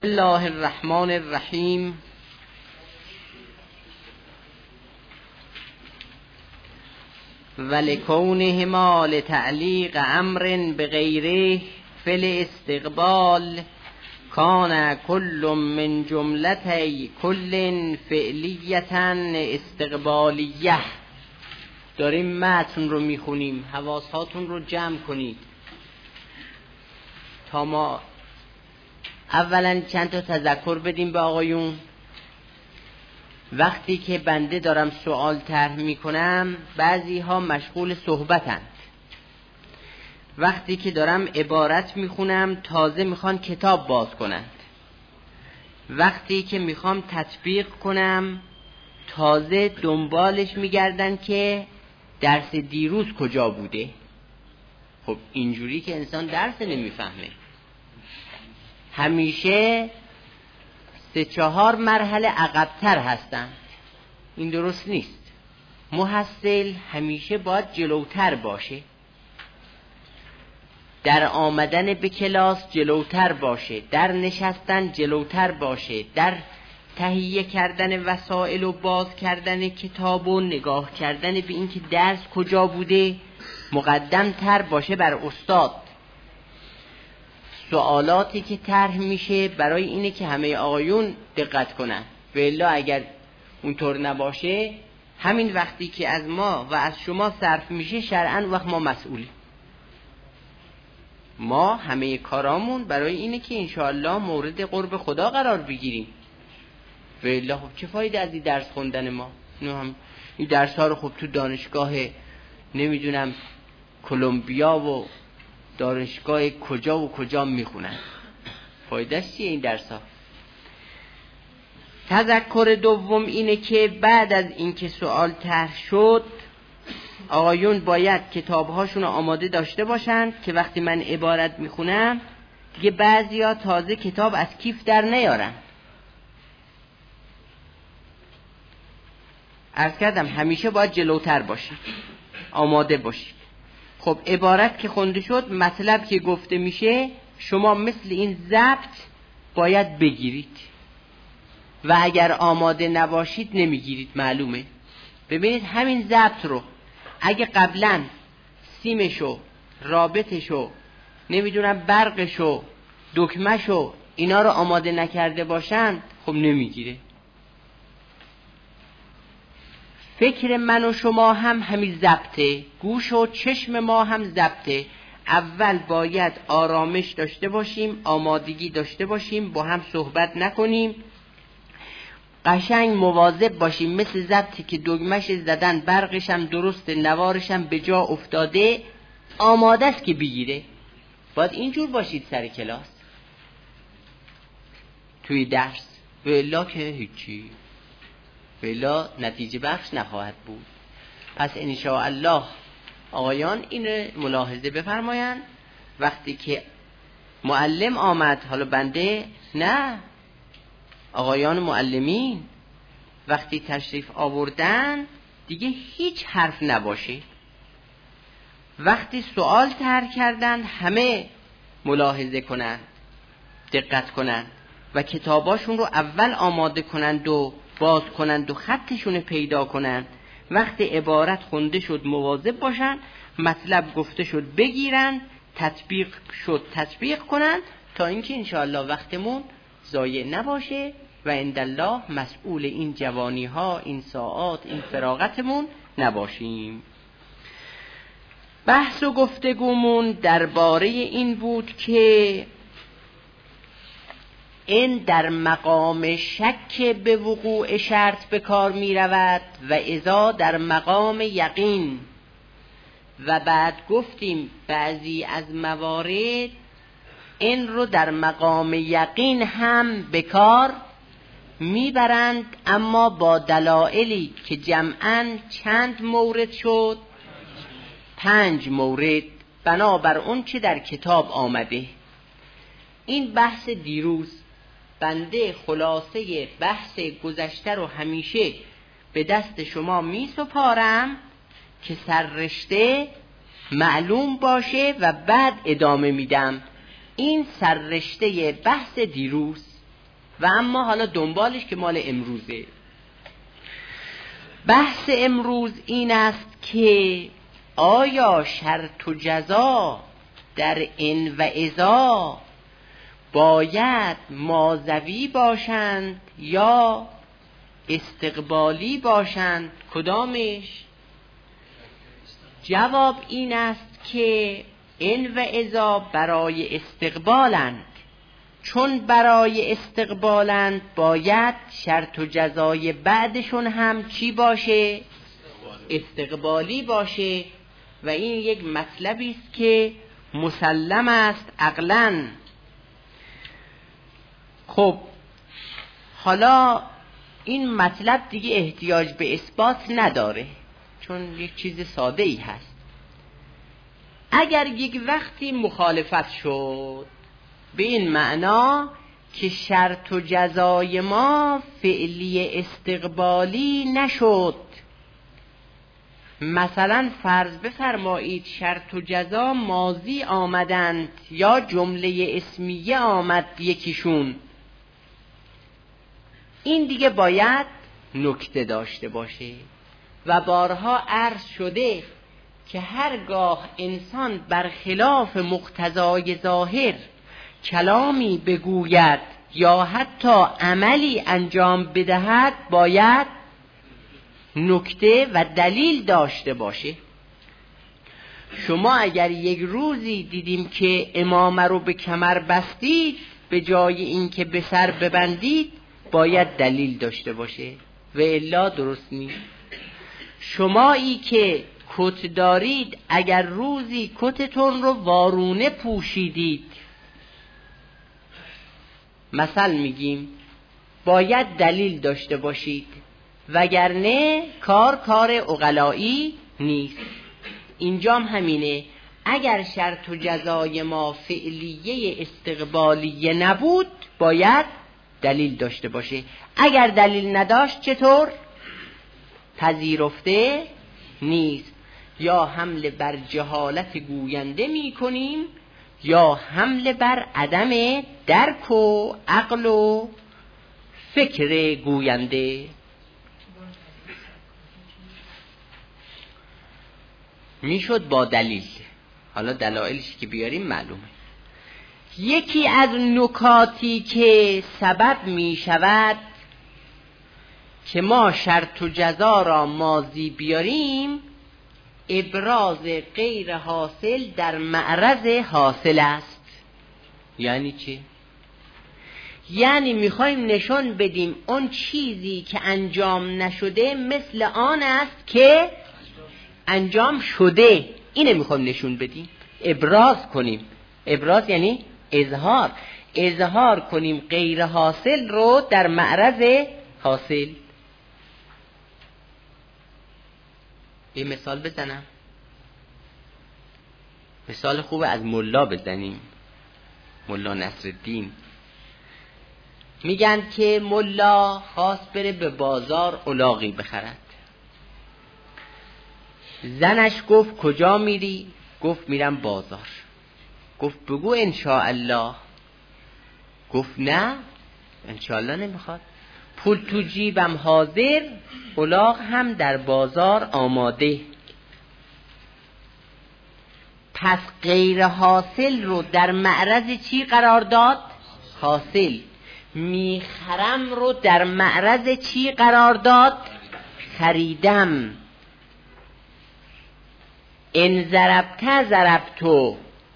الله الرحمن الرحیم. ولکونهما لتعلیق امر بغیره فی الاستقبال کان کل من جملتی کل فعلیتا استقبالیه. داریم متن رو میخونیم، حواساتون رو جمع کنید تا ما اولا چند تا تذکر بدیم به آقایون. وقتی که بنده دارم سوال طرح میکنم بعضی ها مشغول صحبتند، وقتی که دارم عبارت میخونم تازه میخوان کتاب باز کنند، وقتی که میخوام تطبیق کنم تازه دنبالش میگردن که درس دیروز کجا بوده. خب اینجوری که انسان درس نمیفهمه. همیشه 3-4 مرحله عقب‌تر هستند، این درست نیست. محصل همیشه باید جلوتر باشه، در آمدن به کلاس جلوتر باشه، در نشستن جلوتر باشه، در تهیه کردن وسایل و باز کردن کتاب و نگاه کردن به اینکه درس کجا بوده مقدم تر باشه بر استاد. سوالاتی که طرح میشه برای اینه که همه آقایون دقت کنن، والا اگر اونطور نباشه همین وقتی که از ما و از شما صرف میشه شرعاً وقت ما مسئولیم. ما همه کارامون برای اینه که انشاءالله مورد قرب خدا قرار بگیریم. والا خب چه فایده از این درس خوندن ما؟ این درس ها رو خب تو دانشگاه نمیدونم کلمبیا و دانشگاه کجا و کجا میخونن، فایدهش چیه این درس ها؟ تذکر دوم اینه که بعد از اینکه سوال طرح شد آقایون باید کتابهاشون رو آماده داشته باشن که وقتی من عبارت میخونم دیگه بعضیا تازه کتاب از کیف در نیارن. عرض کردم همیشه باید جلوتر باشید، آماده باشید. خب عبارت که خونده شد، مطلب که گفته میشه، شما مثل این ضبط باید بگیرید و اگر آماده نباشید نمیگیرید. معلومه. ببینید همین ضبط رو اگه قبلا سیمشو، رابطشو، نمیدونم برقشو، دکمهشو اینا رو آماده نکرده باشن خب نمیگیره. فکر من و شما هم همین ضبطه، گوش و چشم ما هم ضبطه. اول باید آرامش داشته باشیم، آمادگی داشته باشیم، با هم صحبت نکنیم، قشنگ مواظب باشیم مثل ضبطی که دگمش زدن، برقش هم درسته، نوارش هم به جا افتاده، آماده است که بگیره. باید اینجور باشید سر کلاس توی درس، والا که هیچی، والا نتیجه بخش نخواهد بود. پس انشاءالله آقایان این ملاحظه بفرمایند وقتی که معلم آمد، حالا بنده نه، آقایان معلمین وقتی تشریف آوردن دیگه هیچ حرف نباشه. وقتی سوال طرح کردن همه ملاحظه کنند، دقت کنند و کتاباشون رو اول آماده کنند و باز کنند و خطشون پیدا کنند. وقتی عبارت خونده شد مواظب باشند، مطلب گفته شد بگیرند، تطبیق شد تطبیق کنند تا اینکه انشاءالله وقتمون ضایع نباشه و عندالله مسئول این جوانی ها، این ساعات، این فراغتمون نباشیم. بحث و گفتگومون درباره این بود که این در مقام شک به وقوع شرط به کار می رود و اذا در مقام یقین. و بعد گفتیم بعضی از موارد این رو در مقام یقین هم به کار میبرند، اما با دلایلی که جمعاً چند مورد شد؟ 5 مورد، بنابر اون چه در کتاب آمده. این بحث دیروز بنده خلاصه بحث گذشته رو همیشه به دست شما می سپارم که سررشته معلوم باشه و بعد ادامه میدم. این سررشته بحث دیروز و اما حالا دنبالش که مال امروزه. بحث امروز این است که آیا شرط و جزا در ان و اذا باید ماضوی باشند یا استقبالی باشند؟ کدامش؟ جواب این است که ان و اذا برای استقبالند. چون برای استقبالند باید شرط و جزای بعدشون هم چی باشه؟ استقبالی باشه. و این یک مطلبی است که مسلم است عقلاً. خب حالا این مطلب دیگه احتیاج به اثبات نداره، چون یک چیز ساده ای هست. اگر یک وقتی مخالفت شد به این معنا که شرط و جزای ما فعلی استقبالی نشد، مثلا فرض بفرمایید شرط و جزا ماضی آمدند یا جمله اسمیه آمد یکیشون، این دیگه باید نکته داشته باشه. و بارها عرض شده که هرگاه انسان برخلاف مقتضای ظاهر کلامی بگوید یا حتی عملی انجام بدهد باید نکته و دلیل داشته باشه. شما اگر یک روزی دیدیم که امامه رو به کمر بستید به جای اینکه به سر ببندید باید دلیل داشته باشه و الا درست نیست. شمایی که کت دارید اگر روزی کتتون رو وارونه پوشیدید، مثل میگیم، باید دلیل داشته باشید، وگرنه کار عقلایی نیست. اینجام همینه. اگر شرط و جزای ما فعلیه استقبالیه نبود باید دلیل داشته باشه. اگر دلیل نداشت چطور؟ پذیرفته نیست. یا حمله بر جهالت گوینده می کنیم یا حمله بر عدم درک و عقل و فکر گوینده. میشد با دلیل. حالا دلایلش که بیاریم معلومه. یکی از نکاتی که سبب می شود که ما شرط و جزا را ماضی بیاریم ابراز غیر حاصل در معرض حاصل است. یعنی چی؟ یعنی میخوایم نشون بدیم اون چیزی که انجام نشده مثل آن است که انجام شده. اینه میخوایم نشون بدیم، ابراز کنیم. ابراز یعنی اظهار کنیم غیر حاصل رو در معرض حاصل. یه مثال بزنم. مثال خوب از ملا بزنیم. ملا نصرالدین میگن که ملا خواست بره به بازار الاغی بخرد. زنش گفت کجا میری؟ گفت میرم بازار. گفت بگو انشاءالله. گفت نه انشاءالله نمیخواد. پول تو جیبم حاضر، الاغ هم در بازار آماده. پس غیر حاصل رو در معرض چی قرار داد؟ حاصل. میخرم رو در معرض چی قرار داد؟ خریدم. ان ضربت ضربتو،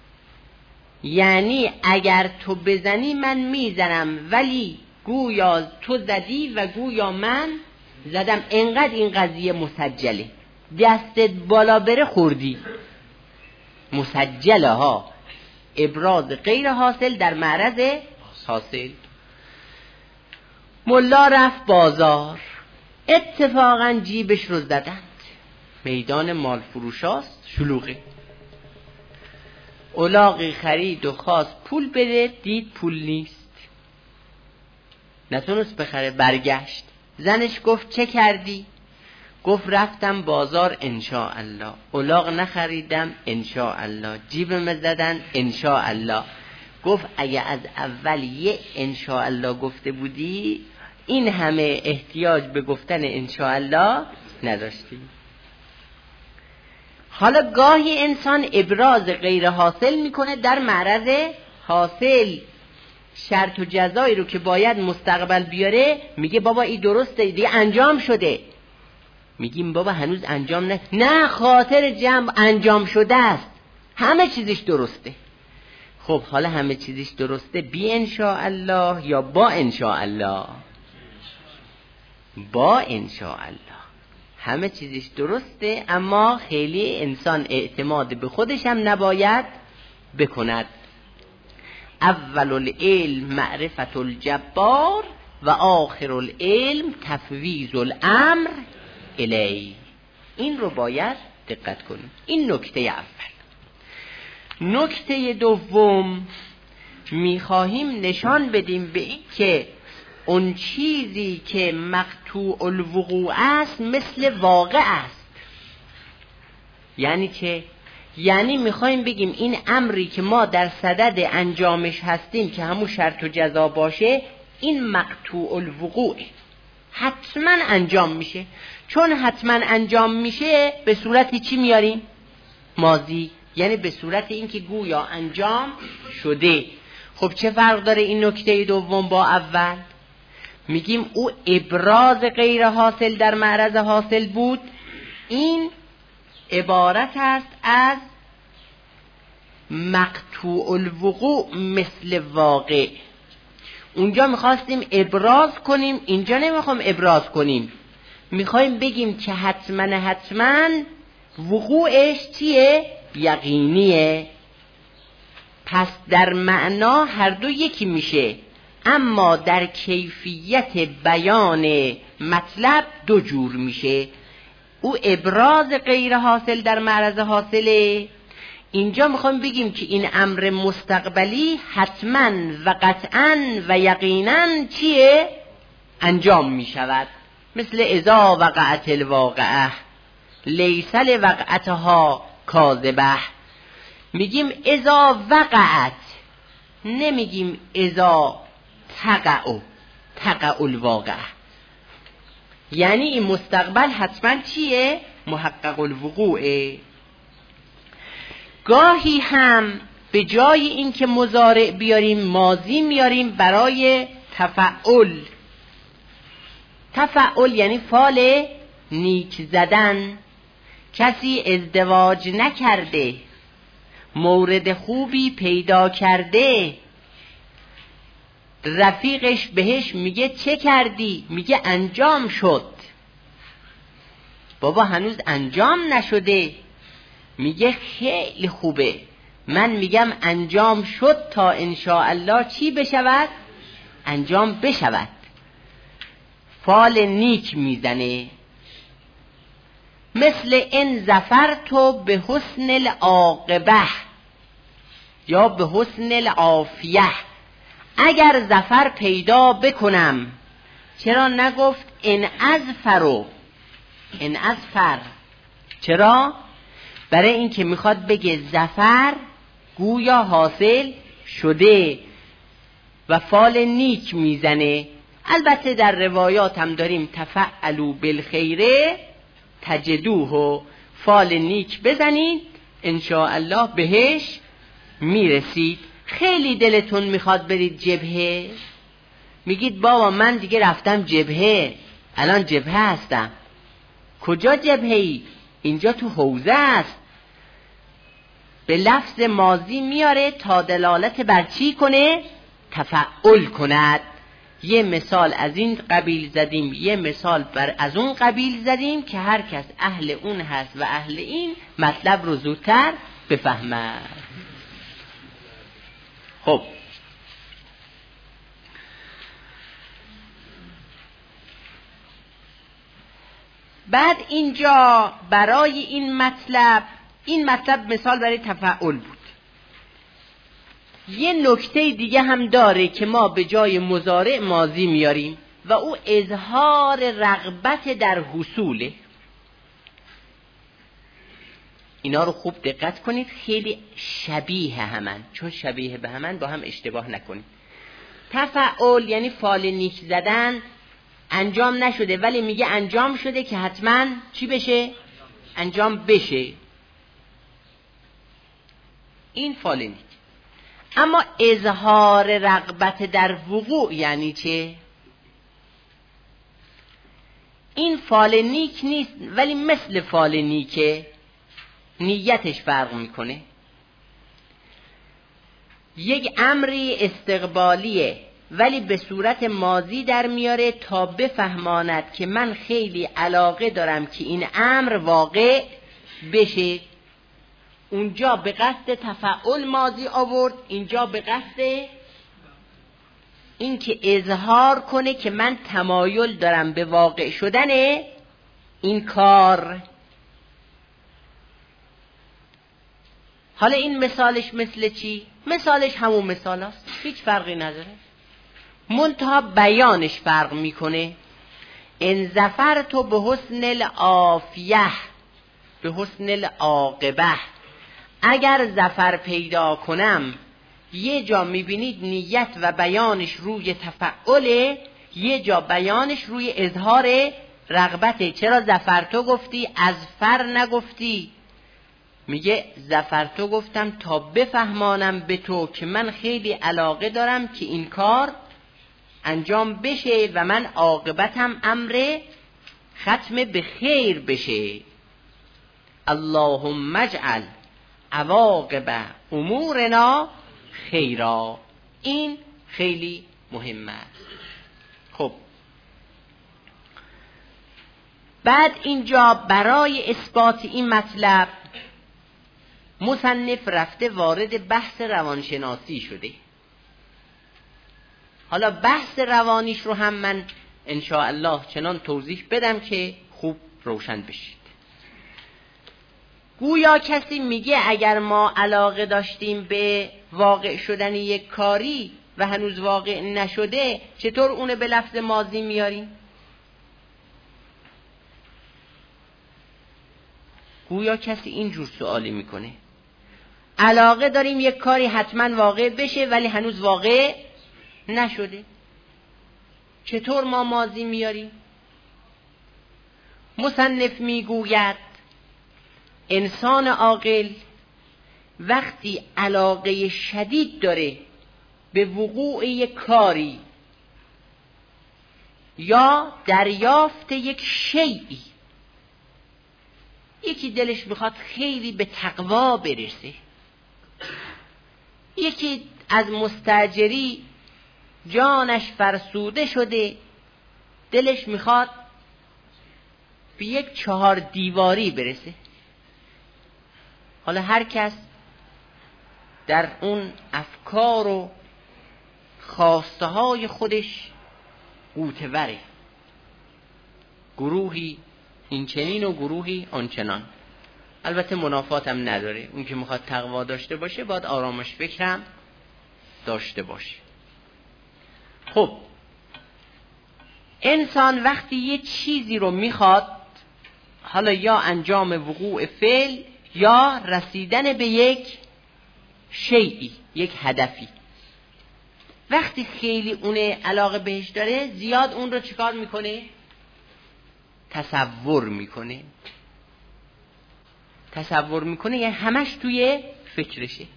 یعنی اگر تو بزنی من میزنم، ولی گویا تو زدی و گویا من زدم. انقدر این قضیه مسجله، دستت بالا بره خوردی. مسجله ها. ابراز غیر حاصل در معرض حاصل. ملا رفت بازار، اتفاقا جیبش رو زدند. میدان مال فروشاست، شلوغه. الاغی خرید و خواست پول بده، دید پول نیست، نتونست بخره، برگشت. زنش گفت چه کردی؟ گفت رفتم بازار انشاءالله، الاغ نخریدم انشاءالله، جیبم زدن انشاءالله. گفت اگه از اول یه انشاءالله گفته بودی این همه احتیاج به گفتن انشاءالله نداشتی. حالا گاهی انسان ابراز غیر حاصل میکنه در معرض حاصل. شرط و جزایی رو که باید مستقبل بیاره میگه بابا این درسته دیگه انجام شده. میگیم بابا هنوز انجام نه خاطر جمع انجام شده است، همه چیزش درسته. خب حالا همه چیزش درسته بی انشاءالله یا با انشاءالله؟ با انشاءالله. همه چیزش درسته اما خیلی انسان اعتماد به خودش هم نباید بکند. اول العلم معرفت الجبار و آخر العلم تفویض الامر الی. این رو باید دقت کنیم. این نکته اول. نکته دوم میخواهیم نشان بدیم به این که اون چیزی که مقطوع الوقوع است مثل واقع است. یعنی چه؟ یعنی میخوایم بگیم این امری که ما در صدد انجامش هستیم که همون شرط و جزا باشه این مقطوع الوقوع حتما انجام میشه. چون حتما انجام میشه به صورت چی میاریم؟ ماضی، یعنی به صورت این که گویا انجام شده. خب چه فرق داره این نکته دوم با اول؟ میگیم او ابراز غیر حاصل در معرض حاصل بود. این عبارت است از مقطوع الوقوع مثل واقع. اونجا میخواستیم ابراز کنیم، اینجا نمیخوایم ابراز کنیم. میخوایم بگیم که حتما وقوعش چیه؟ یقینیه. پس در معنا هر دو یکی میشه، اما در کیفیت بیان مطلب دو جور میشه. او ابراز غیر حاصل در معرض حاصله. اینجا میخوایم بگیم که این امر مستقبلی حتما و قطعا و یقینا چیه؟ انجام میشود. مثل اذا وقعت الواقعه لیس لوقعتها کاذبه. میگیم اذا وقعت، نمیگیم اذا تقع الواقعه. یعنی این مستقبل حتما چیه؟ محقق الوقوعه. گاهی هم به جای این که مضارع بیاریم ماضی میاریم برای تفعل. تفعل یعنی فعل نیک زدن. کسی ازدواج نکرده، مورد خوبی پیدا کرده، رفیقش بهش میگه چه کردی؟ میگه انجام شد. بابا هنوز انجام نشده. میگه خیلی خوبه. من میگم انجام شد تا انشاءالله چی بشود؟ انجام بشود. فال نیک میزنه. مثل ان ظفرت به حسن العاقبه یا به حسن العافیه. اگر ظفر پیدا بکنم. چرا نگفت ان اظفر؟ چرا؟ برای این که میخواد بگه ظفر گویا حاصل شده و فال نیک میزنه. البته در روایات هم داریم تفعلوا بالخیر تجدوه، فال نیک بزنید انشاءالله بهش میرسید. خیلی دلتون میخواد برید جبهه، میگید بابا من دیگه رفتم جبهه، الان جبهه هستم. کجا جبهه‌ای؟ اینجا تو حوزه است. به لفظ ماضی میاره تا دلالت بر چی کنه؟ تفعل کند. یه مثال از این قبیل زدیم، یه مثال از اون قبیل زدیم که هر کس اهل اون هست و اهل این مطلب رو زودتر بفهمد. خب بعد اینجا برای این مطلب مثال برای تفعل بود. یه نکته دیگه هم داره که ما به جای مضارع ماضی میاریم و او اظهار رغبت در حصوله. اینا رو خوب دقت کنید، خیلی شبیه همن، چون شبیه به همن با هم اشتباه نکنید. تفعول یعنی فال نیک زدن انجام نشده ولی میگه انجام شده که حتما چی بشه؟ انجام بشه. این فال نیک. اما اظهار رغبت در وقوع یعنی چه؟ این فال نیک نیست ولی مثل فال نیکه، نیتش فرق میکنه. یک امری استقبالیه ولی به صورت ماضی در میاره تا بفهماند که من خیلی علاقه دارم که این امر واقع بشه. اونجا به قصد تفعول ماضی آورد، اینجا به قصد این که اظهار کنه که من تمایل دارم به واقع شدن این کار. حالا این مثالش مثل چی؟ مثالش همون مثال هست، هیچ فرقی نداره، منتها بیانش فرق میکنه. ان ظفرت به حسن العافیه به حسن العاقبه، اگر ظفر پیدا کنم، یه جا میبینید نیت و بیانش روی تفعله، یه جا بیانش روی اظهار رغبته. چرا ظفرتو گفتی از فر نگفتی؟ میگه ظفرتو گفتم تا بفهمانم به تو که من خیلی علاقه دارم که این کار انجام بشه و من عاقبتم امر ختم به خیر بشه. اللهم اجعل عواقب امورنا خیرا. این خیلی مهمه. خب بعد اینجا برای اثبات این مطلب مصنف رفته وارد بحث روانشناسی شده. حالا بحث روانیش رو هم من انشاءالله چنان توضیح بدم که خوب روشن بشید. گویا کسی میگه اگر ما علاقه داشتیم به واقع شدن یک کاری و هنوز واقع نشده، چطور اونو به لفظ ماضی میاریم؟ گویا کسی اینجور سوالی میکنه. علاقه داریم یک کاری حتما واقع بشه ولی هنوز واقع نشده، چطور ما ماضی میاریم؟ مصنف میگوید انسان عاقل وقتی علاقه شدید داره به وقوع یک کاری یا دریافت یک شیئی، یکی دلش میخواد خیلی به تقوا برسه، یکی از مستاجری جانش فرسوده شده، دلش میخواد به یک 4 دیواری برسه. حالا هر کس در اون افکار و خواسته های خودش غوطه‌وره، گروهی این چنین و گروهی آنچنان. البته منافات هم نداره، اون که میخواد تقوا داشته باشه باید آرامش فکرم داشته باشه. خب انسان وقتی یه چیزی رو میخواد، حالا یا انجام وقوع فعل یا رسیدن به یک شیئی، یک هدفی، وقتی خیلی اون علاقه بهش داره زیاد اون رو چیکار میکنه؟ تصور میکنه. تصور میکنه یعنی همش توی فکرشه.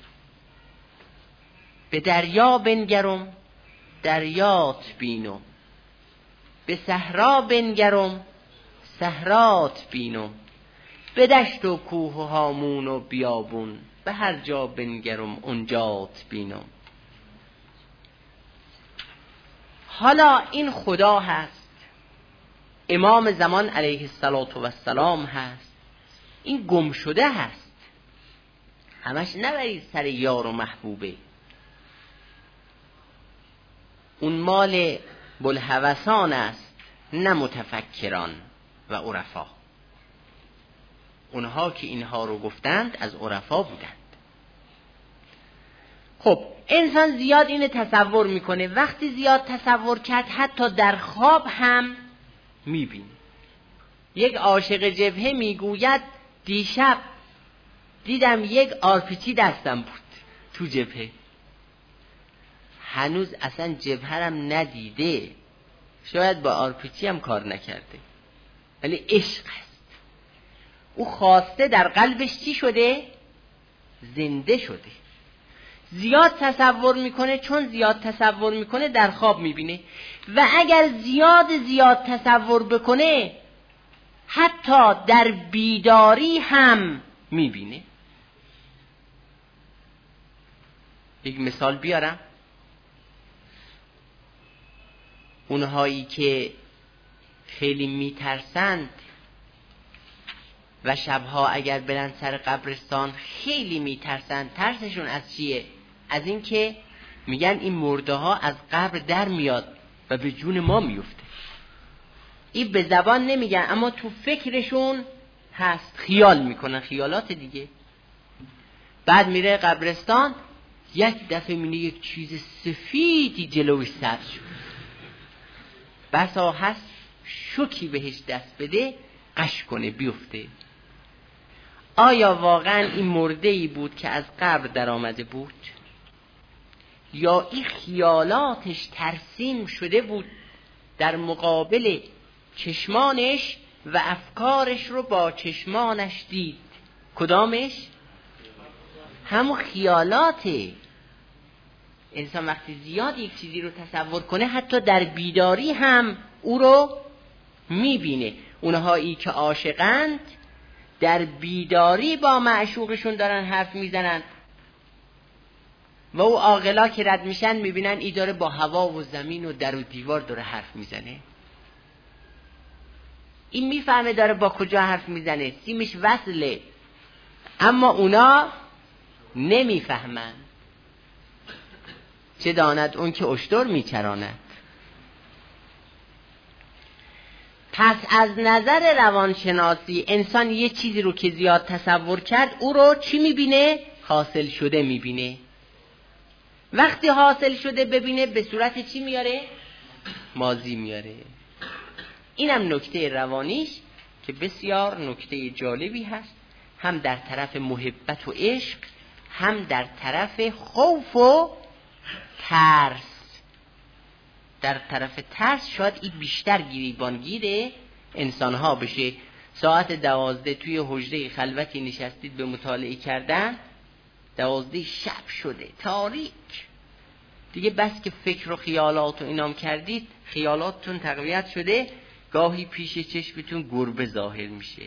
به دریا بنگرم دریات بینم، به صحرا بنگرم صحرات بینم، به دشت و کوه و هامون و بیابون، به هر جا بنگرم اونجات بینم. حالا این خدا هست، امام زمان علیه السلام هست، این گم شده هست، همش نبرید سر یار و محبوبه. اون مال بلهوسان است، نه متفکران و عرفا. اونها که اینها رو گفتند از عرفا بودند. خب انسان زیاد اینو تصور میکنه، وقتی زیاد تصور کرد حتی در خواب هم میبینه. یک عاشق جبهه میگوید دیشب دیدم یک آرپیچی دستم بود تو جبهه. هنوز اصلا جبهرم ندیده، شاید با آرپیچی هم کار نکرده، ولی عشق است. او خواسته در قلبش چی شده؟ زنده شده. زیاد تصور میکنه، چون زیاد تصور میکنه در خواب میبینه، و اگر زیاد تصور بکنه حتی در بیداری هم میبینه. یک مثال بیارم. اونهایی که خیلی میترسند و شبها اگر برن سر قبرستان خیلی میترسند، ترسشون از چیه؟ از این که میگن این مرده ها از قبر در میاد و به جون ما میفته. این به زبان نمیگن اما تو فکرشون هست، خیال میکنن، خیالات دیگه. بعد میره قبرستان، یک دفعه میبینه یک چیز سفیدی جلوش سر شد، بسا هست شوکی بهش دست بده قش کنه بیفته. آیا واقعا این مرده‌ای بود که از قبر در آمده بود، یا این خیالاتش ترسیم شده بود در مقابل چشمانش و افکارش رو با چشمانش دید؟ کدامش؟ همون خیالاته. انسان وقتی زیاد یک چیزی رو تصور کنه حتی در بیداری هم او رو میبینه. اونهایی که عاشقند در بیداری با معشوقشون دارن حرف میزنن و او عاقلا که رد میشن میبینن ای داره با هوا و زمین و در و دیوار داره حرف میزنه. این میفهمه داره با کجا حرف میزنه، سیمش وصله، اما اونا نمیفهمن. چه داند اون که اشتر میچراند. پس از نظر روانشناسی انسان یه چیزی رو که زیاد تصور کرد او رو چی میبینه؟ حاصل شده میبینه. وقتی حاصل شده ببینه به صورت چی میاره؟ ماضی میاره. اینم نکته روانیش که بسیار نکته جالبی هست، هم در طرف محبت و عشق، هم در طرف خوف و ترس. در طرف ترس شاید این بیشتر گریبانگیر انسانها بشه. ساعت 12 توی حجره خلوتی نشستید به مطالعه کردن، 12 شب شده، تاریک دیگه، بس که فکر و خیالات و اینام کردید خیالاتتون تقویت شده، گاهی پیش چشمتون گربه ظاهر میشه.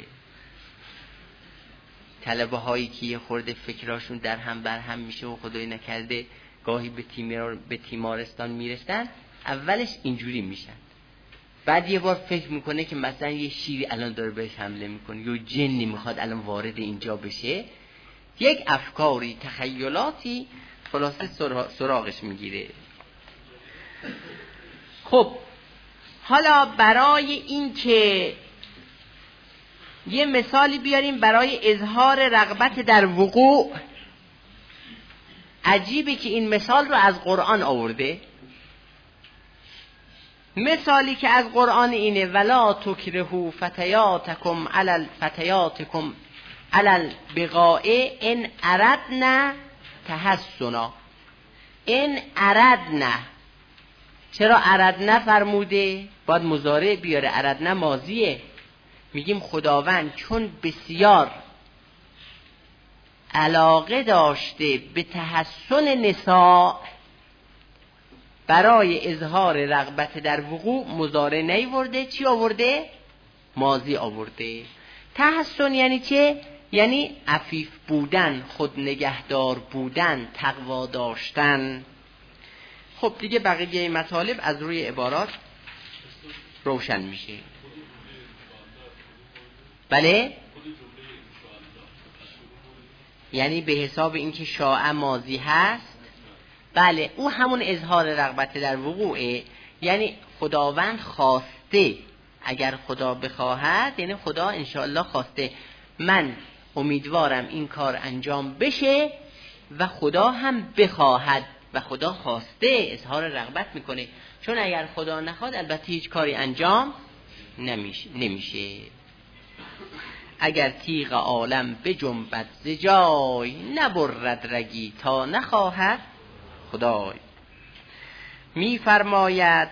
طلبه هایی که یه خورده فکراشون در هم بر هم میشه و خدای نکرده گاهی به تیمارستان میرسن، اولش اینجوری میشن، بعد یه بار فکر میکنه که مثلا یه شیری الان داره بهش حمله میکنه، یا جنی میخواد الان وارد اینجا بشه، یک افکاری، تخیلاتی خلاصه سراغش میگیره. خب حالا برای این که یه مثالی بیاریم برای اظهار رغبت در وقوع، عجیبه که این مثال رو از قرآن آورده. مثالی که از قرآن اینه: ولا تکرهوا فتیاتکم علی البغاء ان اردنا تحسنا. ان اردنا، چرا اردنا فرموده؟ باید مضارع بیاره، اردنا ماضیه. میگیم خداوند چون بسیار علاقه داشته به تحسن نساء، برای اظهار رغبت در وقوع مضارع نیورده، چی آورده؟ ماضی آورده. تحسن یعنی چه؟ یعنی عفیف بودن، خود نگهدار بودن، تقوا داشتن. خب دیگه بقیه مطالب از روی عبارات روشن میشه. بله، یعنی به حساب اینکه شاء ماضی هست، بله او همون اظهار رغبت در وقوعه، یعنی خداوند خواسته، اگر خدا بخواهد یعنی خدا انشاءالله خواسته، من امیدوارم این کار انجام بشه و خدا هم بخواهد و خدا خواسته اظهار رغبت میکنه، چون اگر خدا نخواد البته هیچ کاری انجام نمیشه. اگر تیغ عالم بجنبد ز جای، نبرد رگی تا نخواهد خدای. می‌فرماید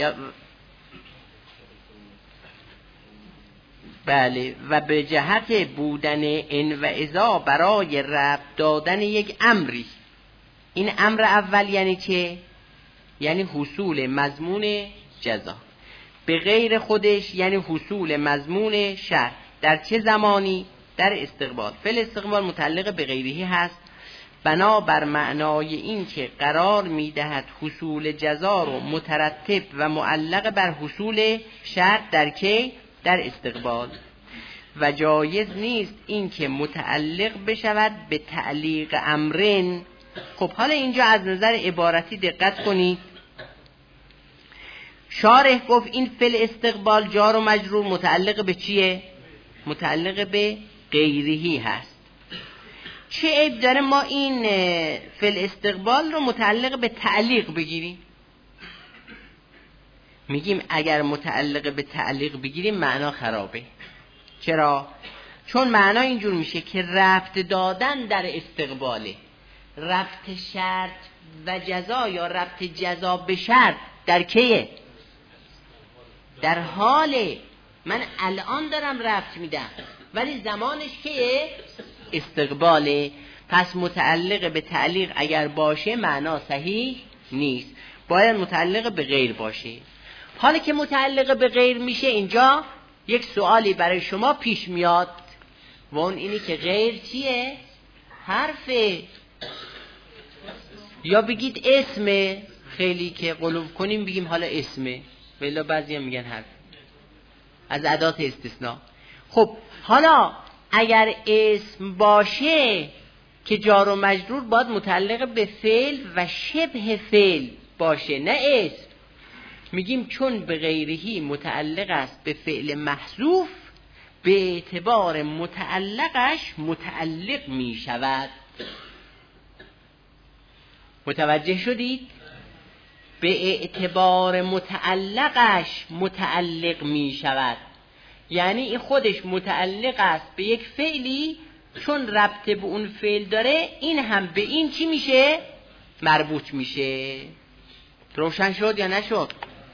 بله و به جهت بودن ان و اذا برای ربط دادن یک امری. این امر اول یعنی چه؟ یعنی حصول مضمون جزا. به غیر خودش یعنی حصول مضمون شرط. در چه زمانی؟ در استقبال. فعل استقبال متعلق به غیره هست، بنا بر معنای این که قرار میدهد حصول جزا رو مترتب و معلق بر حصول شرط در کی؟ در استقبال. و جایز نیست این که متعلق بشود به تعلیق امرن. خب حالا اینجا از نظر عبارتی دقت کنید. شارح گفت این فعل استقبال جار و مجرور متعلق به چیه؟ متعلق به غیرهی هست. چه عیب داره ما این فعل استقبال رو متعلق به تعلیق بگیریم؟ میگیم اگر متعلق به تعلیق بگیریم معنا خرابه. چرا؟ چون معنا اینجور میشه که رفت دادن در استقباله. رفت شرط و جزا یا رفت جزا به شرط در کیه؟ در حاله. من الان دارم رفت میدم ولی زمانش کیه؟ استقباله. پس متعلق به تعلیق اگر باشه معنا صحیح نیست، باید متعلق به غیر باشه. حالا که متعلق به غیر میشه اینجا یک سوالی برای شما پیش میاد و اون اینی که غیر چیه؟ حرفه یا بگید اسمه. خیلی که قلوب کنیم بگیم حالا اسمه، ولی بعضی هم میگن حرف از ادات استثناء. خب حالا اگر اسم باشه که جار و مجرور باید متعلق به فعل و شبه فعل باشه، نه اسم. میگیم چون به غیرهی متعلق است به فعل محذوف، به اعتبار متعلقش متعلق می شود. متوجه شدید؟ به اعتبار متعلقش متعلق می شود. یعنی این خودش متعلق است به یک فعلی، چون ربط به اون فعل داره این هم به این چی میشه؟ مربوط میشه. روشن شد یا نشد؟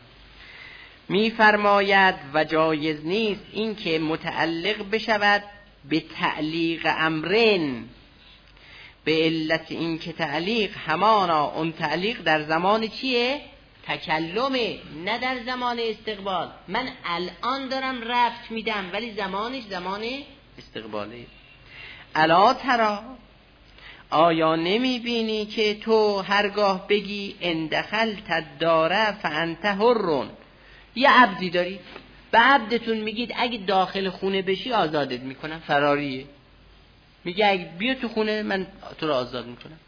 میفرماید و جایز نیست این که متعلق بشود به تعلیق امرن، به علت این که تعلیق همانا اون تعلیق در زمان چیه؟ تکلمه، نه در زمان استقبال. من الان دارم رفت میدم ولی زمانش زمان استقباله. الا ترا، آیا نمی بینی که تو هرگاه بگی اندخلت الدار فانت حر، یه عبدی داری، به عبدتون میگید اگه داخل خونه بشی آزادت میکنم، فراریه. میگه اگه بیا تو خونه من تو رو آزاد میکنم.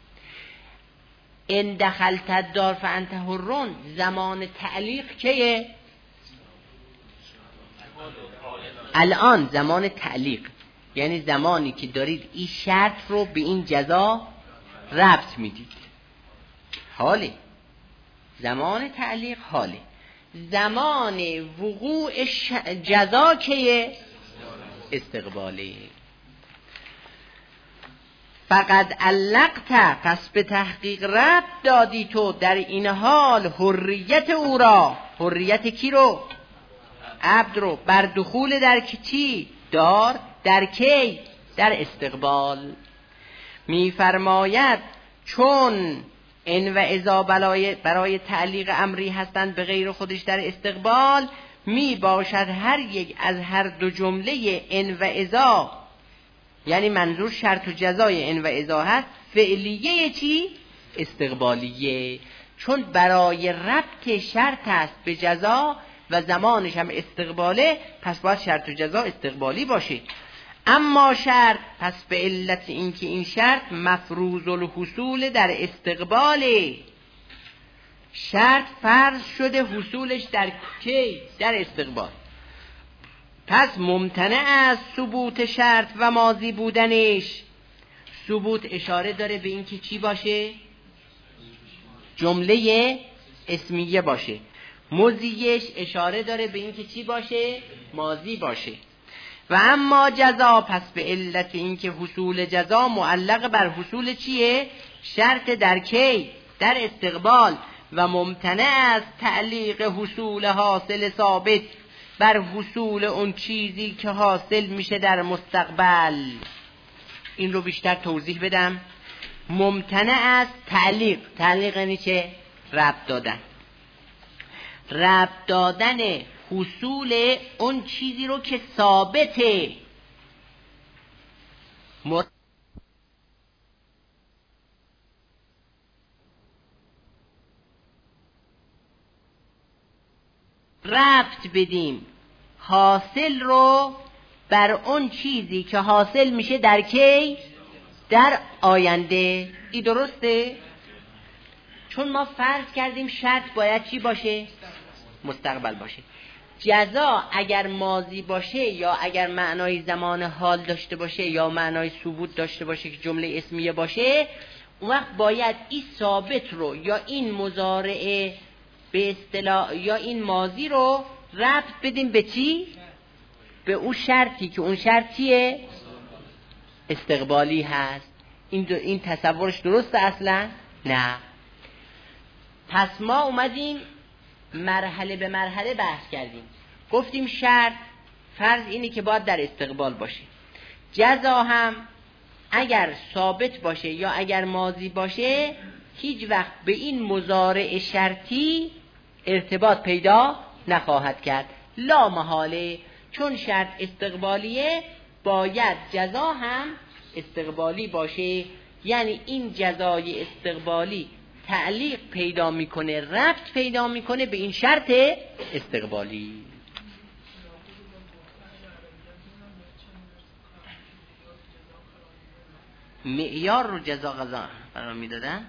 اندخلت الدار فانت حر زمان تعلیق کیه؟ الان زمان تعلیق، یعنی زمانی که دارید این شرط رو به این جزا ربط میدید. حاله زمان تعلیق، حاله زمان وقوع جزا که استقباله. فقط علقت، پس به تحقیق ربط دادی تو در این حال حریت او را. حریت کی رو؟ عبد رو. بر دخول در چی؟ دار. در کی؟ در استقبال. میفرماید چون ان و اذا برای تعلیق امری هستند به غیر خودش در استقبال، می باشد هر یک از هر دو جمله ان و اذا، یعنی منظور شرط و جزای ان و اذا هست، فعلیه چی؟ استقبالیه. چون برای ربط شرط است به جزا و زمانش هم استقباله، پس باید شرط و جزا استقبالی باشه. اما شرط، پس به علت اینکه این شرط مفروض الحصول در استقباله، شرط فرض شده حصولش در کی؟ در استقبال. پس ممتنع از ثبوت شرط و ماضی بودنش. ثبوت اشاره داره به اینکه چی باشه؟ جمله اسمیه باشه. مضیش اشاره داره به اینکه چی باشه؟ ماضی باشه. و اما جزا، پس به علت این که حصول جزا معلق بر حصول چیه؟ شرط در کی؟ در استقبال. و ممتنع است تعلیق حصول حاصل ثابت بر حصول اون چیزی که حاصل میشه در مستقبل. این رو بیشتر توضیح بدم. ممتنع است تعلیق یعنی چه؟ ربط دادن. ربط دادن حصول اون چیزی رو که ثابته ربط بدیم حاصل رو بر اون چیزی که حاصل میشه در کی؟ در آینده. این درسته؟ چون ما فرض کردیم شرط باید چی باشه؟ مستقبل باشه. جزا اگر ماضی باشه یا اگر معنای زمان حال داشته باشه یا معنای ثبوت داشته باشه که جمله اسمیه باشه، اون وقت باید این ثابت رو یا این مضارعه به اصطلاح یا این ماضی رو ربط بدیم به چی؟ به اون شرطی که اون شرطیه استقبالی هست. این تصورش درسته اصلا؟ نه. پس ما اومدیم مرحله به مرحله بحث کردیم. گفتیم شرط فرض اینه که باید در استقبال باشه. جزا هم اگر ثابت باشه یا اگر ماضی باشه هیچ وقت به این مضارع شرطی ارتباط پیدا نخواهد کرد. لا محاله، چون شرط استقبالیه باید جزا هم استقبالی باشه. یعنی این جزای استقبالی تعلیق پیدا میکنه، ربط پیدا میکنه به این شرط استقبالی. معیار رو جزا قضا قرار میدادن؟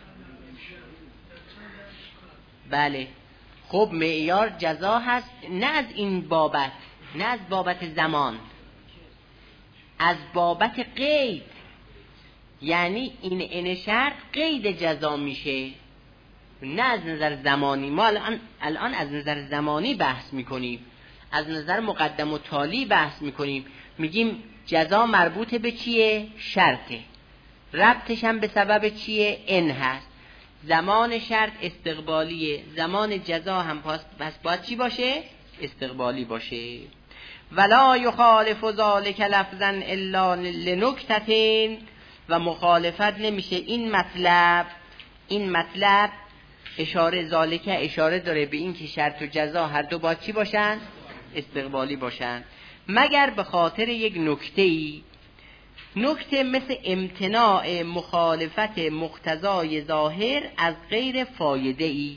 بله. خب معیار جزا هست، نه از این بابت، نه از بابت زمان، از بابت قید. یعنی این شرط قید جزا میشه، نه از نظر زمانی. ما الان از نظر زمانی بحث میکنیم، از نظر مقدم و تالی بحث میکنیم. میگیم جزا مربوط به چیه؟ شرطه. ربطش هم به سبب چیه؟ ان هست. زمان شرط استقبالیه، زمان جزا هم پس باید چی باشه؟ استقبالی باشه. ولا یخالف ذلک لفظا الا لنکتة، و مخالفت نمیشه این مطلب اشاره ذالک اشاره داره به این که شرط و جزا هر دو باید چی باشن؟ استقبالی باشن، مگر به خاطر یک نکته‌ای. نکته مثل امتناع مخالفت مقتضای ظاهر از غیر فایده‌ای.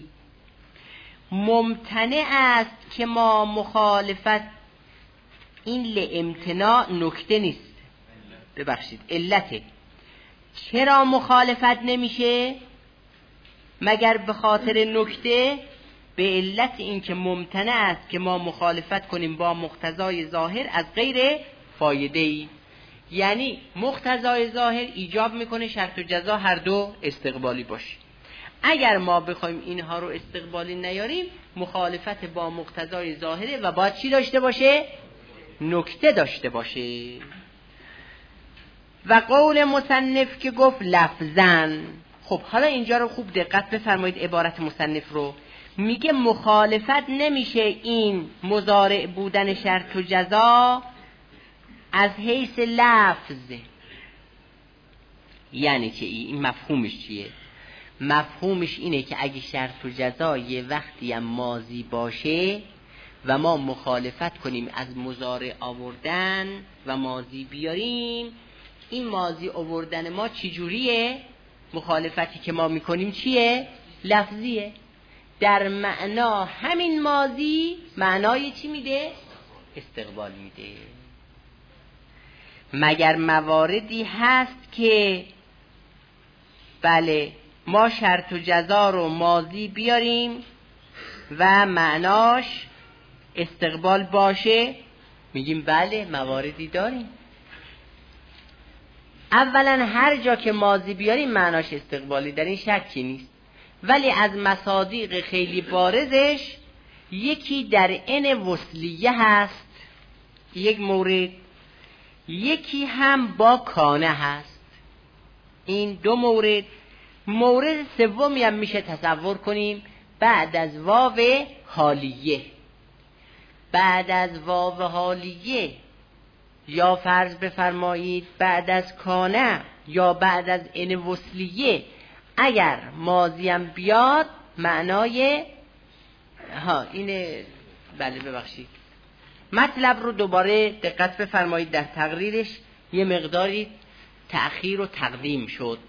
ممتنع است که ما مخالفت، این لامتناع نکته نیست، ببخشید علته. چرا مخالفت نمیشه؟ مگر به خاطر نکته، به علت این که ممتنع است که ما مخالفت کنیم با مقتضای ظاهر از غیر فایده‌ای. یعنی مقتضای ظاهر ایجاب میکنه شرط و جزا هر دو استقبالی باشه. اگر ما بخوایم اینها رو استقبالی نیاریم، مخالفت با مقتضای ظاهره و باید چی داشته باشه؟ نکته داشته باشه. و قول مصنف که گفت لفظن. خب حالا اینجا رو خوب دقت بفرمایید، عبارت مصنف رو. میگه مخالفت نمیشه این مضارع بودن شرط و جزا از حیث لفظ. یعنی چه؟ این مفهومش چیه؟ مفهومش اینه که اگه شرط و جزا یه وقتی هم ماضی باشه و ما مخالفت کنیم از مضارع آوردن و ماضی بیاریم، این ماضی آوردن ما چی جوریه؟ مخالفتی که ما میکنیم چیه؟ لفظیه. در معنا همین ماضی معنای چی میده؟ استقبال میده. مگر مواردی هست که بله ما شرط و جزا رو ماضی بیاریم و معناش استقبال باشه؟ میگیم بله مواردی داریم. اولا هر جا که ماضی بیاریم معناش استقبالی، در این شکی نیست. ولی از مصادیق خیلی بارزش یکی در ان وصلیه هست. یک مورد. یکی هم با کانه هست. این دو مورد. مورد سومی هم میشه تصور کنیم بعد از واو حالیه. بعد از واو حالیه یا فرض بفرمایید بعد از کانه یا بعد از ان وصلیه اگر ماضیم بیاد معنای اینه. بله ببخشید، مطلب رو دوباره دقت بفرمایید، در تقریرش یه مقداری تأخیر و تقدیم شد.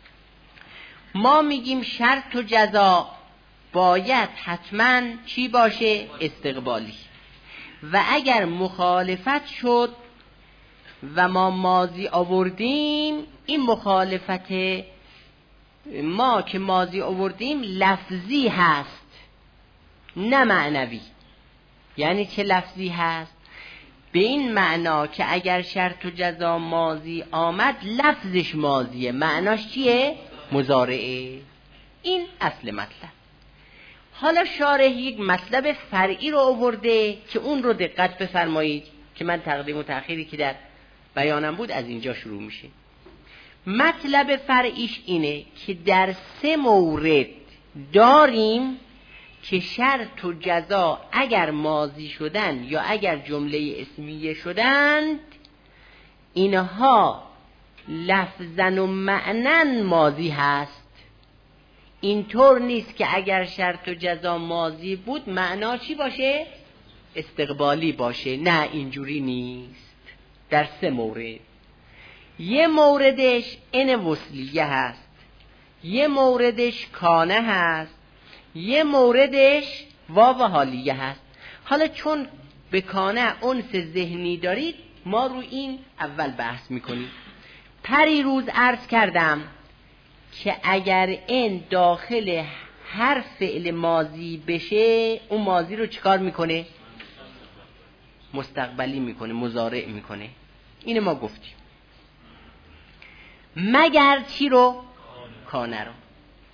ما میگیم شرط و جزا باید حتما چی باشه؟ استقبالی. و اگر مخالفت شد و ما ماضی آوردیم، این مخالفت ما که ماضی آوردیم لفظی هست نه معنوی. یعنی چه لفظی هست؟ به این معنا که اگر شرط و جزا ماضی آمد لفظش ماضیه، معناش چیه؟ مضارعه. این اصل مطلب. حالا شارح یک مطلب فرعی رو آورده که اون رو دقت بفرمایید که من تقدیم و تأخیری که در بیانم بود از اینجا شروع میشه. مطلب فرعیش اینه که در 3 مورد داریم که شرط و جزا اگر ماضی شدن یا اگر جمله اسمیه شدند اینها لفظاً و معناً ماضی هست. اینطور نیست که اگر شرط و جزا ماضی بود معنا چی باشه؟ استقبالی باشه. نه، اینجوری نیست. در 3 مورد. یه موردش ان وصلیه هست، یه موردش کانه هست، یه موردش واو حالیه هست. حالا چون به کانه انس ذهنی دارید ما رو این اول بحث میکنیم. پریروز عرض کردم که اگر این داخل هر فعل ماضی بشه اون ماضی رو چیکار میکنه؟ مستقبلی میکنه، مضارع میکنه. اینو ما گفتیم. مگر چی رو؟ کانه رو.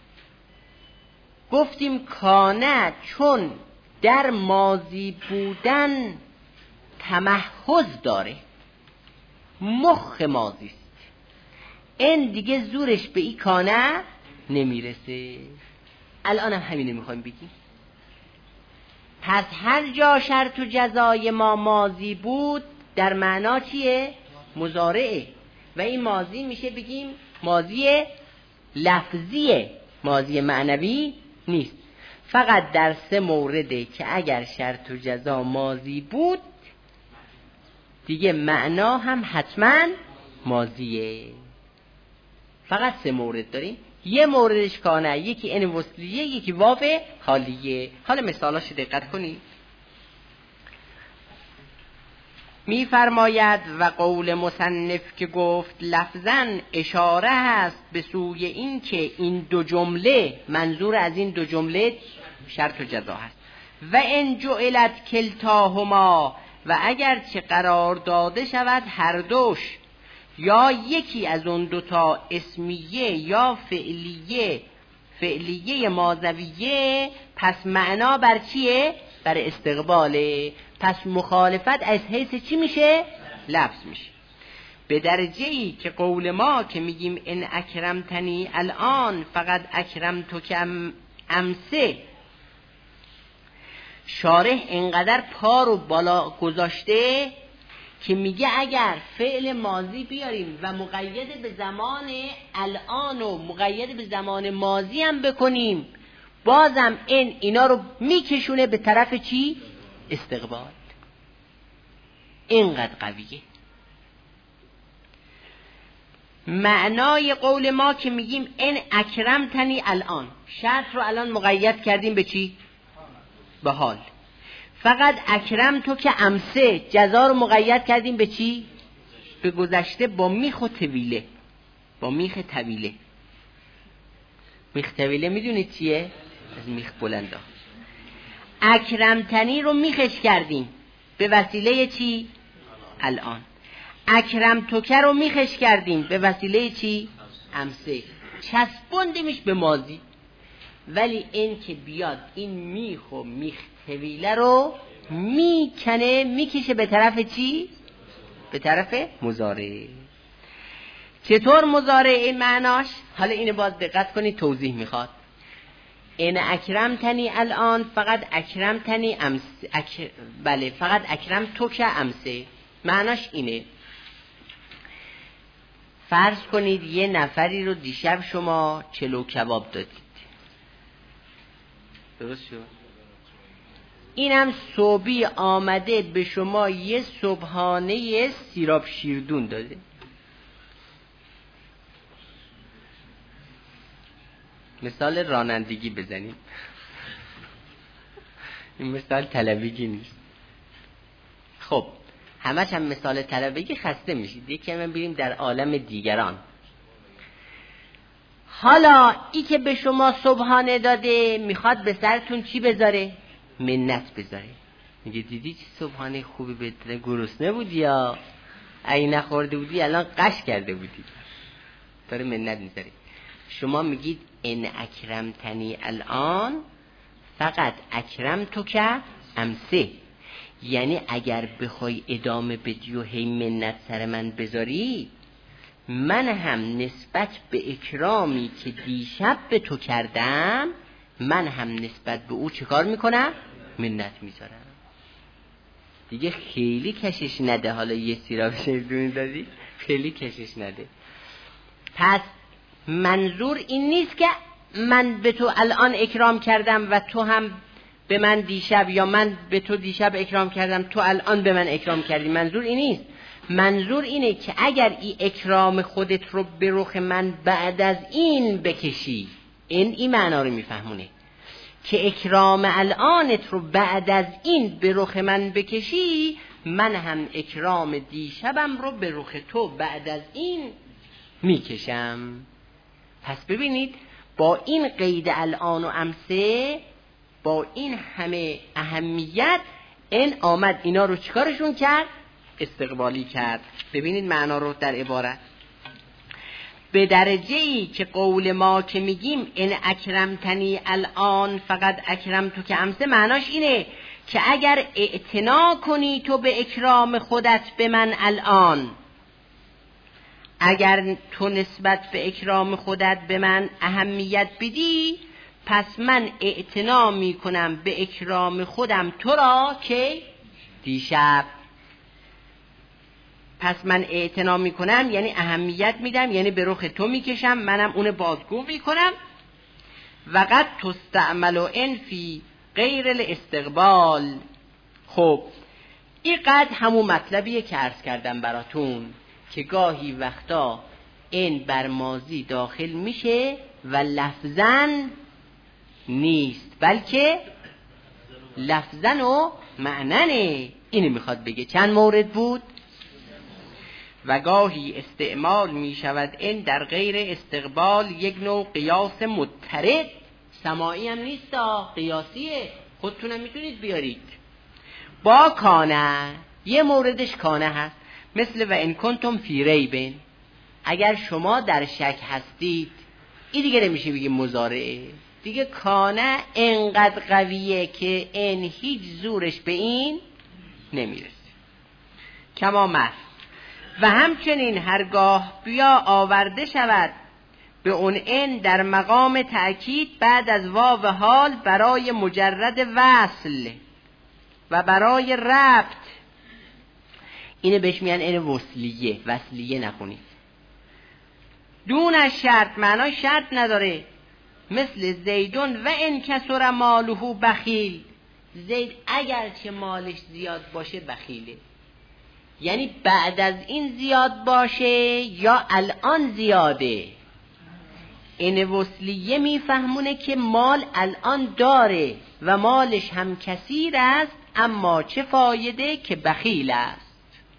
گفتیم کانه چون در ماضی بودن تمحض داره، مخ ماضی است، این دیگه زورش به این کانه نمیرسه. الان هم همینه میخوایم بگیم. پس هر جا شرط و جزای ما ماضی بود در معنا چیه؟ مضارعه. و این ماضی میشه بگیم ماضی لفظیه، ماضی معنوی نیست. فقط در 3 مورده که اگر شرط و جزا ماضی بود دیگه معنا هم حتما ماضیه. فقط 3 مورد داریم. یه موردش کانه، یکی ان وصلیه، یکی واو حالیه. حالا مثالاش دقت کنید. می فرماید و قول مصنف که گفت لفظاً اشاره هست به سوی این که این 2 جمله، منظور از این 2 جمله شرط و جزا هست. و ان جعلت کلتاهما، و اگر چه قرار داده شود هر دوش، یا یکی از اون 2 تا اسمیه یا فعلیه ماضویه، پس معنا بر چیه؟ بر استقباله. پس مخالفت از حیث چی میشه؟ لفظ میشه. به درجه‌ای که قول ما که میگیم ان اکرمتنی الان فقط اکرمتو که امسه، شارح اینقدر پا رو بالا گذاشته که میگه اگر فعل ماضی بیاریم و مقید به زمان الان و مقید به زمان ماضی هم بکنیم بازم اینا رو میکشونه به طرف چی؟ استقبال. اینقدر قویه. معنای قول ما که میگیم ان اکرمتنی الان، شرط رو الان مقید کردیم به چی؟ به حال. فقط اکرمتو که امسه، جزا رو مقید کردیم به چی؟ به گذشته با میخ و طویله. با میخ طویله. میخ طویله میدونید چیه؟ از میخ بلندا. اکرمتنی رو میخش کردیم به وسیله چی؟ الان. اکرمتوکه رو میخش کردیم به وسیله چی؟ امسه. چسبوندیمش به ماضی. ولی این که بیاد این میخ و میخ طویله رو میکنه، میکشه به طرف چی؟ به طرف مضارع. چطور مضارع معناش؟ حالا اینو باز دقت کنید، توضیح میخواد. این اکرمتنی الان، فقط اکرمتنی امس، بله فقط اکرم تو که امسه. معناش اینه، فرض کنید یه نفری رو دیشب شما چلو کباب دادید، درست شد؟ اینم صبحی آمده به شما یه صبحانه سیراب شیردون داده. مثال رانندگی بزنیم، این مثال طلبگی نیست. خب همش هم مثال طلبگی خسته میشید، یکی هم بریم در عالم دیگران. حالا ای که به شما صبحانه داده میخواد به سرتون چی بذاره؟ منت بذاره. میگه دیدی چه صبحانه خوبی بده، گرسنه بودی یا اگه نخورده بودی الان قش کرده بودی. داره منت میذاره. شما میگید ان اکرمتنی الان فقط اکرم تو که امسه، یعنی اگر بخوای ادامه بدی و هی منت سر من بذاری، من هم نسبت به اکرامی که دیشب به تو کردم، من هم نسبت به او چه کار میکنم؟ منت میذارم. دیگه خیلی کشش نده. حالا یه سیراب شیردون دادی، خیلی کشش نده. پس منظور این نیست که من به تو الان اکرام کردم و تو هم به من دیشب، یا من به تو دیشب اکرام کردم تو الان به من اکرام کردی. منظور این نیست. منظور اینه که اگر این اکرام خودت رو به رخ من بعد از این بکشی، این معنا رو میفهمونه که اکرام الانت رو بعد از این به رخ من بکشی، من هم اکرام دیشبم رو به رخ تو بعد از این میکشم. پس ببینید با این قید الان و امسه، با این همه اهمیت، این آمد اینا رو چیکارشون کرد؟ استقبالی کرد. ببینید معنا رو در عبارت. به درجه‌ای که قول ما که میگیم ان اکرمتنی الان فقط اکرم تو که امسه، معناش اینه که اگر اعتنا کنی تو به اکرام خودت به من الان، اگر تو نسبت به اکرام خودت به من اهمیت بدی، پس من اعتنا میکنم به اکرام خودم تو را که دیشب. پس من اعتنا میکنم یعنی اهمیت میدم، یعنی به رخ تو میکشم، منم اون بازگو میکنم. وقت تستعمل و ان فی غیر الاستقبال. خب این قد همون مطلبیه که عرض کردم براتون که گاهی وقتا این بر ماضی داخل میشه و لفظاً نیست، بلکه لفظاً و معننه. اینی میخواد بگه. چند مورد بود؟ و گاهی استعمال میشود این در غیر استقبال، یک نوع قیاس مضطرد. سماعی هم نیست، قیاسیه، خودتونم میتونید بیارید. با کانه، یه موردش کانه هست، مثل و ان کنتم فی ریب، اگر شما در شک هستید. این دیگه نمیشه بگیم مضارعه دیگه. کانه انقدر قویه که این هیچ زورش به این نمیرسه. کما مر. و همچنین هرگاه بیا آورده شود به اون ان در مقام تأکید بعد از واو حال برای مجرد وصل و برای ربط، اینه بهش میگن این وصلیه. وصلیه نخونید. دون شرط، معنای شرط نداره. مثل زیدون و ان کسر ماله بخیل. زید اگر چه مالش زیاد باشه بخیله، یعنی بعد از این زیاد باشه یا الان زیاده. این وصلیه میفهمونه که مال الان داره و مالش هم کثیر است، اما چه فایده که بخیل است.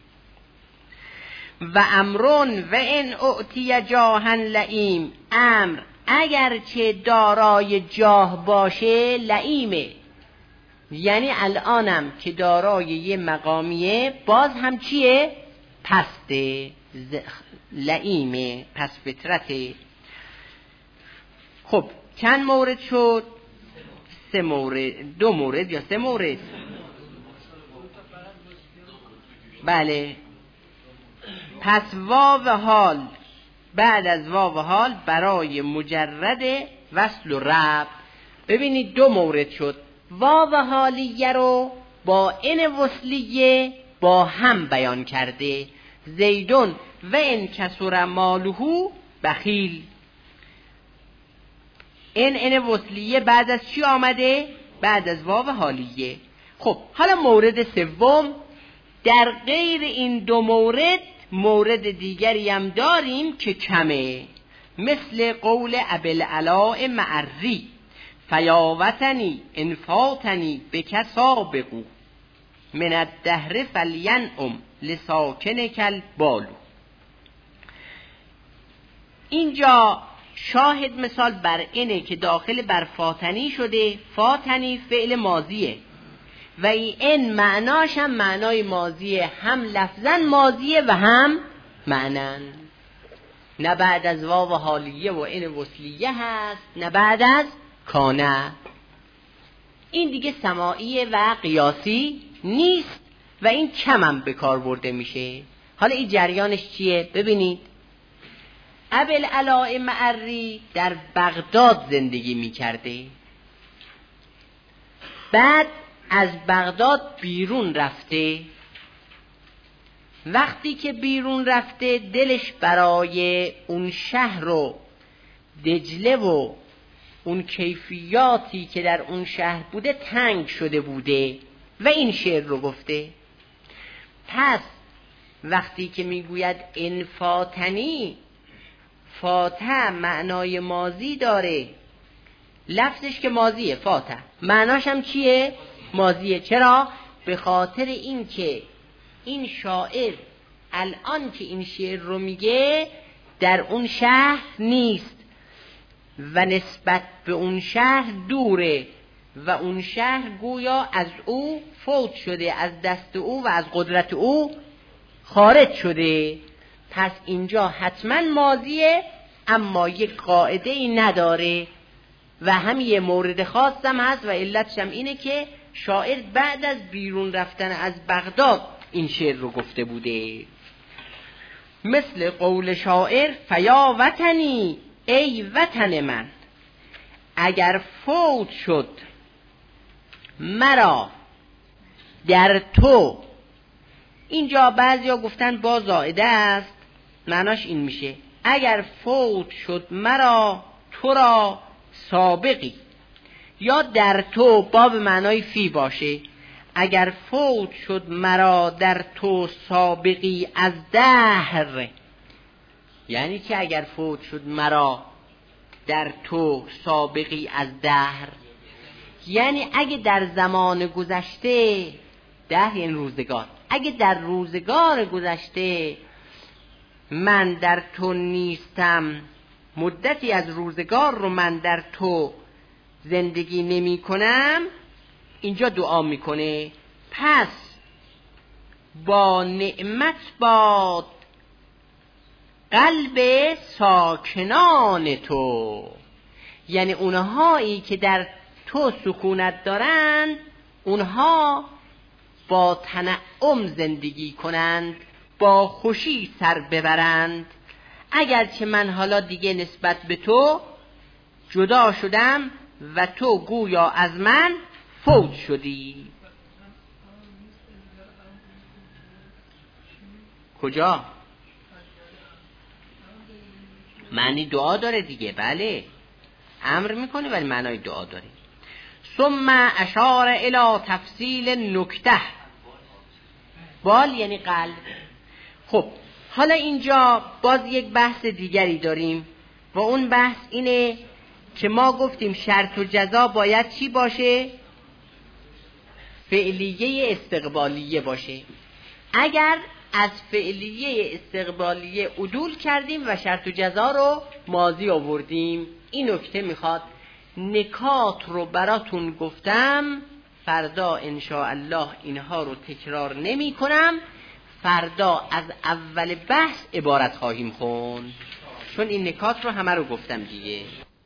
و امرون و ان اعطی جاهن لئیم. امر اگر چه دارای جاه باشه لئیمه، یعنی الانم که دارای یه مقامیه باز هم چیه؟ پسته، لئیمه، پس فطرته. خب چند مورد شد؟ 3 مورد. 2 مورد یا 3 مورد؟ بله. پس واو حال بعد از واو حال برای مجرد وصل و ربط. ببینید دو مورد شد. واو حالیه رو با ان وصلیه با هم بیان کرده. زیدون و ان کسر مالهو بخیل. ان وصلیه بعد از چی آمده؟ بعد از واو حالیه. خب حالا مورد سوم، در غیر این دو مورد مورد دیگری هم داریم که کمه، مثل قول ابوالعلاء معری فیاوتنی انفاتنی بک سابقو من الدهر فلینعم لساکنک البالو. اینجا شاهد مثال بر اینه که داخل بر فاتنی شده. فاتنی فعل ماضیه و این معناش هم معنای ماضیه، هم لفظاً ماضیه و هم معناً. نه بعد از واو حالیه و این وصلیه هست، نه بعد از کانه. این دیگه سماعی و قیاسی نیست و این کم هم به کار برده میشه. حالا این جریانش چیه؟ ببینید ابوالعلاء معری در بغداد زندگی میکرده، بعد از بغداد بیرون رفته. وقتی که بیرون رفته دلش برای اون شهر و دجله و اون کیفیاتی که در اون شهر بوده تنگ شده بوده و این شعر رو گفته. پس وقتی که میگوید انفاتنی، فاته معنای ماضی داره، لفظش که ماضیه فاته، معناش هم چیه؟ ماضیه. چرا؟ به خاطر این که این شاعر الان که این شعر رو میگه در اون شهر نیست و نسبت به اون شهر دوره و اون شهر گویا از او فوت شده، از دست او و از قدرت او خارج شده. پس اینجا حتما ماضیه، اما یک قاعده ای نداره و هم یه مورد خاص هم هست و علتش هم اینه که شاعر بعد از بیرون رفتن از بغداد این شعر رو گفته بوده. مثل قول شاعر فیا وطنی، ای وطن من، اگر فوت شد مرا در تو. اینجا بعضیا گفتن با زائده است، معناش این میشه اگر فوت شد مرا تو را سابقی، یا در تو با به معنای فی باشه. اگر فوت شد مرا در تو سابقی از دهر، یعنی که اگر فوت شد مرا در تو سابقی از دهر، یعنی اگه در زمان گذشته، ده این روزگار، اگه در روزگار گذشته من در تو نیستم، مدتی از روزگار رو من در تو زندگی نمی کنم، اینجا دعا میکنه پس با نعمت باد قلب ساکنان تو، یعنی اونهایی که در تو سکونت دارند اونها با تنعم زندگی کنند، با خوشی سر ببرند. اگرچه من حالا دیگه نسبت به تو جدا شدم و تو گویا از من فوت شدی. کجا؟ معنی دعا داره دیگه، بله امر میکنه ولی معنای دعا داره. ثم اشار الی تفصیل نکته، بال یعنی قلب. خب حالا اینجا باز یک بحث دیگری داریم و اون بحث اینه که ما گفتیم شرط و جزا باید چی باشه؟ فعلیه استقبالیه باشه. اگر از فعلیه استقبالیه عدول کردیم و شرط و جزا رو ماضی آوردیم، این نکته میخواد نکات رو براتون گفتم، فردا انشاءالله اینها رو تکرار نمی کنم، فردا از اول بحث عبارت خواهیم خوند چون این نکات رو همه رو گفتم دیگه.